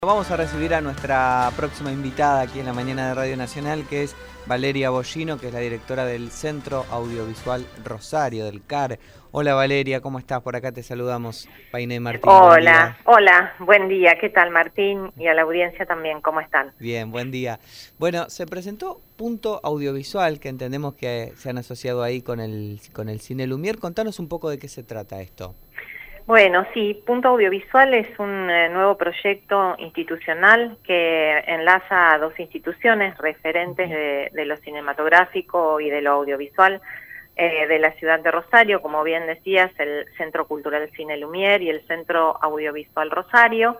Vamos a recibir a nuestra próxima invitada aquí en la mañana de Radio Nacional, que es Valeria Bollino, que es la directora del Centro Audiovisual Rosario, del CAR. Hola Valeria, ¿cómo estás? Por acá te saludamos, Painé Martín, buen día. Hola, buen día. ¿Qué tal, Martín? Y a la audiencia también, ¿cómo están? Bien, buen día. Bueno, se presentó Punto Audiovisual, que entendemos que se han asociado ahí con el Cine Lumière. Contanos un poco de qué se trata esto. Bueno, sí, Punto Audiovisual es un nuevo proyecto institucional que enlaza a dos instituciones referentes de lo cinematográfico y de lo audiovisual de la ciudad de Rosario, como bien decías, el Centro Cultural Cine Lumière y el Centro Audiovisual Rosario.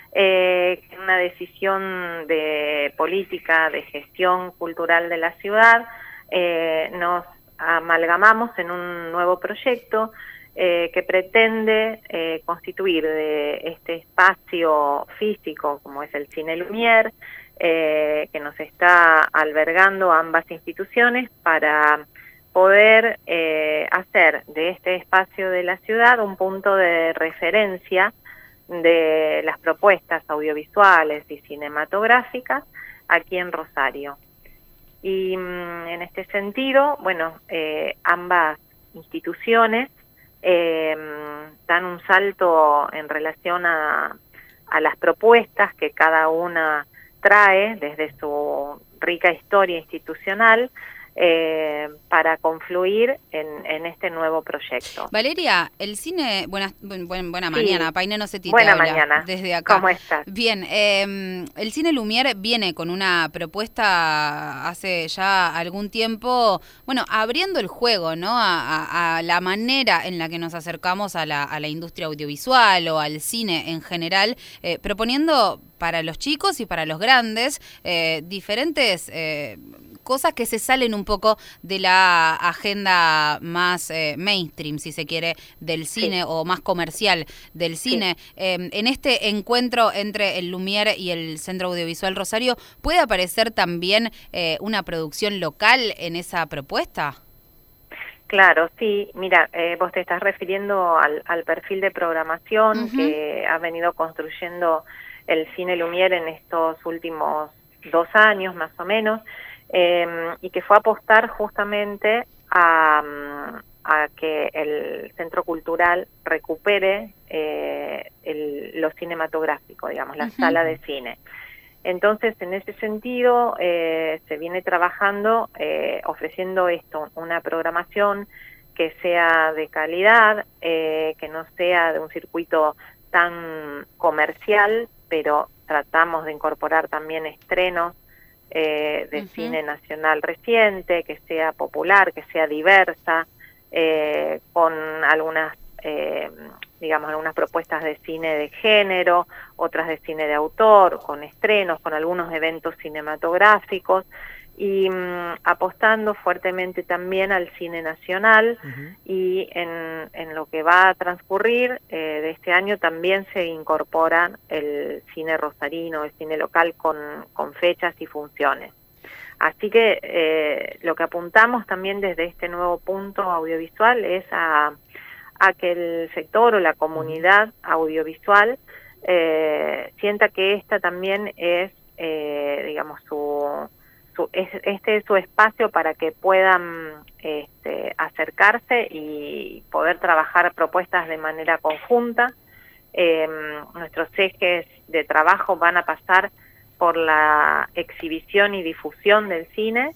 Una decisión de política, de gestión cultural de la ciudad, nos amalgamamos en un nuevo proyecto que pretende constituir de este espacio físico como es el Cine Lumière, que nos está albergando ambas instituciones para poder hacer de este espacio de la ciudad un punto de referencia de las propuestas audiovisuales y cinematográficas aquí en Rosario. Y en este sentido, bueno, ambas instituciones dan un salto en relación a las propuestas que cada una trae desde su rica historia institucional para confluir en este nuevo proyecto. Valeria, el cine, buena mañana, Sí, Painé no sé ti, te buena habla mañana. desde acá. ¿Cómo estás? Bien, el Cine Lumière viene con una propuesta hace ya algún tiempo, bueno, abriendo el juego, ¿no? A la manera en la que nos acercamos a la industria audiovisual o al cine en general, proponiendo para los chicos y para los grandes diferentes cosas que se salen un poco de la agenda más mainstream, si se quiere, del cine, sí, o más comercial del cine. Sí. En este encuentro entre el Lumière y el Centro Audiovisual Rosario, ¿puede aparecer también una producción local en esa propuesta? Claro, sí. Mira, vos te estás refiriendo al perfil de programación que ha venido construyendo el Cine Lumière en estos últimos 2 años, más o menos, y que fue apostar justamente a que el centro cultural recupere lo cinematográfico, digamos, la sala de cine. Entonces, en ese sentido, se viene trabajando, ofreciendo esto, una programación que sea de calidad, que no sea de un circuito tan comercial, pero tratamos de incorporar también estrenos de cine nacional reciente, que sea popular, que sea diversa, con algunas digamos, algunas propuestas de cine de género, otras de cine de autor, con estrenos, con algunos eventos cinematográficos, y apostando fuertemente también al cine nacional, y en lo que va a transcurrir de este año también se incorpora el cine rosarino, el cine local con fechas y funciones. Así que lo que apuntamos también desde este nuevo punto audiovisual es a que el sector o la comunidad audiovisual sienta que esta también es, digamos, este es su espacio para que puedan acercarse y poder trabajar propuestas de manera conjunta. Nuestros ejes de trabajo van a pasar por la exhibición y difusión del cine,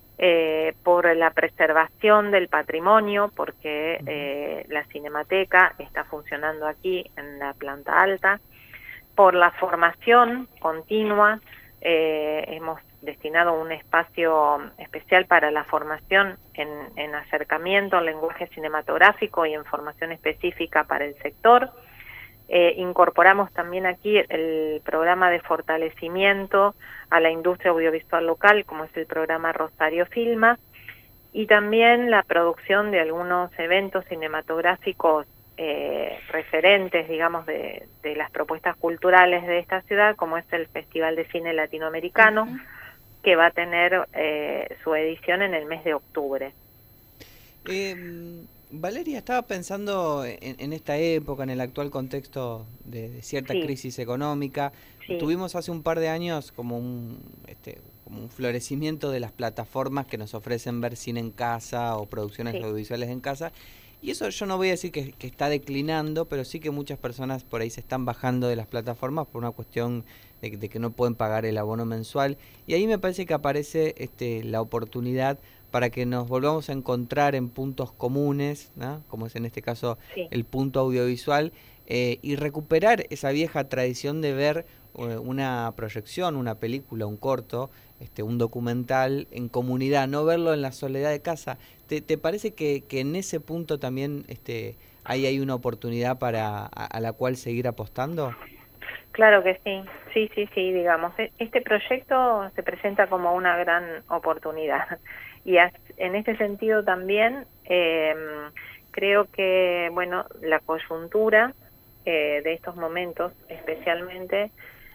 por la preservación del patrimonio, porque la Cinemateca está funcionando aquí en la planta alta, por la formación continua, hemos destinado un espacio especial para la formación en acercamiento al lenguaje cinematográfico y en formación específica para el sector. Incorporamos también aquí el programa de fortalecimiento a la industria audiovisual local, como es el programa Rosario Filma, y también la producción de algunos eventos cinematográficos referentes, digamos, de las propuestas culturales de esta ciudad, como es el Festival de Cine Latinoamericano, que va a tener su edición en el mes de octubre. Valeria, estaba pensando en esta época, en el actual contexto de cierta crisis económica. Tuvimos hace un par de años como como un florecimiento de las plataformas que nos ofrecen ver cine en casa o producciones audiovisuales en casa. Y eso yo no voy a decir que está declinando, pero sí que muchas personas por ahí se están bajando de las plataformas por una cuestión de que no pueden pagar el abono mensual. Y ahí me parece que aparece la oportunidad para que nos volvamos a encontrar en puntos comunes, ¿no? Como es en este caso el punto audiovisual, y recuperar esa vieja tradición de ver una proyección, una película, un corto, un documental en comunidad, no verlo en la soledad de casa. ¿Te parece que en ese punto también hay una oportunidad a la cual seguir apostando? Claro que sí, digamos, este proyecto se presenta como una gran oportunidad y en este sentido también creo que, bueno, la coyuntura de estos momentos especialmente,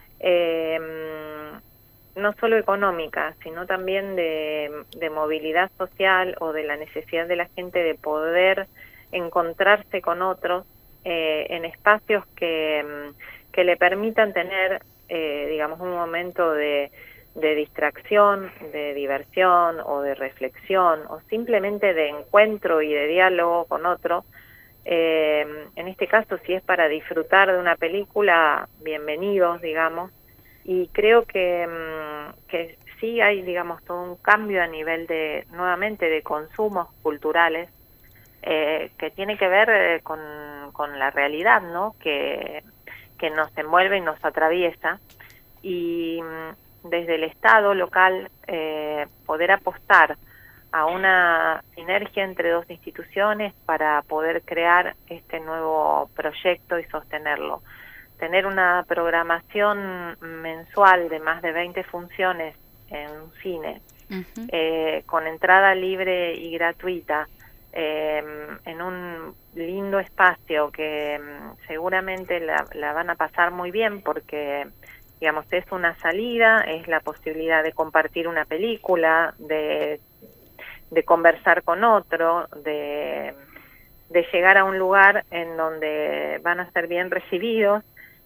no solo económica, sino también de movilidad social o de la necesidad de la gente de poder encontrarse con otros en espacios que le permitan tener, digamos, un momento de distracción, de diversión o de reflexión o simplemente de encuentro y de diálogo con otro. En este caso, si es para disfrutar de una película, bienvenidos, digamos, y creo que sí hay, digamos, todo un cambio a nivel nuevamente, de consumos culturales, que tiene que ver con la realidad, ¿no?, que nos envuelve y nos atraviesa, y desde el Estado local poder apostar a una sinergia entre dos instituciones para poder crear este nuevo proyecto y sostenerlo. Tener una programación mensual de más de 20 funciones en un cine, con entrada libre y gratuita, en un lindo espacio que seguramente la van a pasar muy bien porque, digamos, es una salida, es la posibilidad de compartir una película, de conversar con otro, de llegar a un lugar en donde van a ser bien recibidos.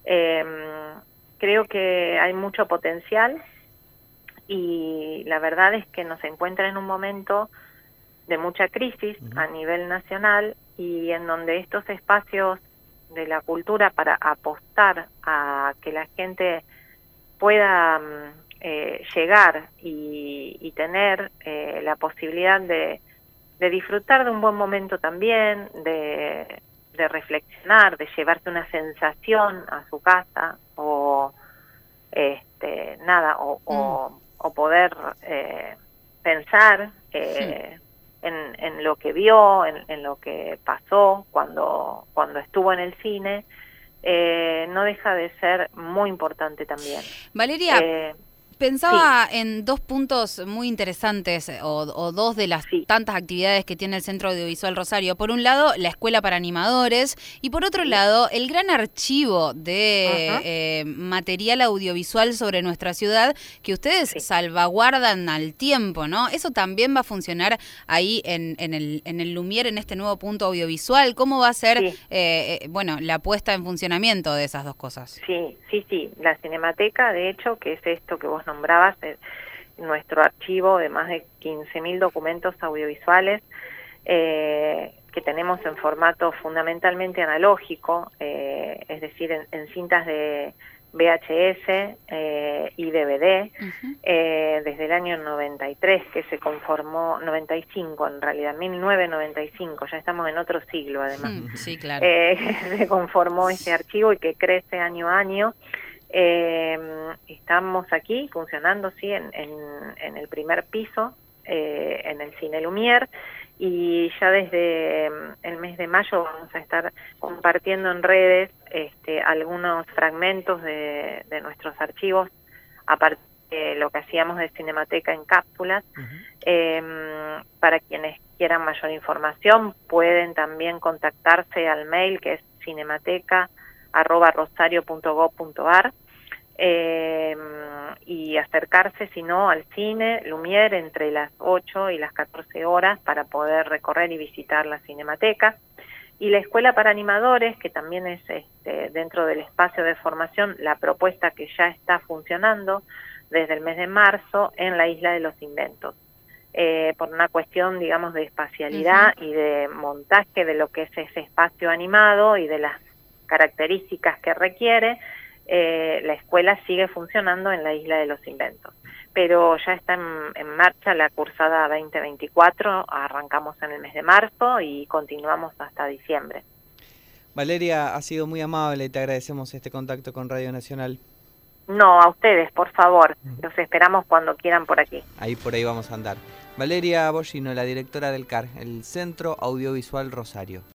Creo que hay mucho potencial y la verdad es que nos encuentra en un momento de mucha crisis a nivel nacional y en donde estos espacios de la cultura para apostar a que la gente pueda llegar y tener la posibilidad de disfrutar de un buen momento también, de reflexionar, de llevarse una sensación a su casa o o poder pensar en lo que vio, en lo que pasó cuando estuvo en el cine, no deja de ser muy importante también. Valeria, pensaba en dos puntos muy interesantes, o dos de las tantas actividades que tiene el Centro Audiovisual Rosario. Por un lado, la Escuela para Animadores, y por otro lado, el gran archivo de material audiovisual sobre nuestra ciudad que ustedes salvaguardan al tiempo, ¿no? Eso también va a funcionar ahí en el Lumière, en este nuevo punto audiovisual. ¿Cómo va a ser, bueno, la puesta en funcionamiento de esas dos cosas? Sí. La Cinemateca, de hecho, que es esto que vos nombrabas, nuestro archivo de más de 15.000 documentos audiovisuales que tenemos en formato fundamentalmente analógico, es decir, en cintas de VHS y DVD, desde el año 93 que se conformó, 95 en realidad, 1995, ya estamos en otro siglo además. Sí, claro. Se conformó este archivo y que crece año a año. Estamos aquí funcionando, sí, en el primer piso, en el Cine Lumière, y ya desde el mes de mayo vamos a estar compartiendo en redes algunos fragmentos de nuestros archivos, aparte de lo que hacíamos de Cinemateca en cápsulas. Para quienes quieran mayor información pueden también contactarse al mail que es cinemateca@rosario.gov.ar, y acercarse, si no, al cine Lumière entre las 8 y las 14 horas para poder recorrer y visitar la Cinemateca. Y la Escuela para Animadores, que también es dentro del espacio de formación, la propuesta que ya está funcionando desde el mes de marzo en la Isla de los Inventos. Por una cuestión, digamos, de espacialidad y de montaje de lo que es ese espacio animado y de las características que requiere, la escuela sigue funcionando en la Isla de los Inventos. Pero ya está en marcha la cursada 2024, arrancamos en el mes de marzo y continuamos hasta diciembre. Valeria, ha sido muy amable y te agradecemos este contacto con Radio Nacional. No, a ustedes, por favor, los esperamos cuando quieran por aquí. Ahí por ahí vamos a andar. Valeria Bollino, la directora del CAR, el Centro Audiovisual Rosario.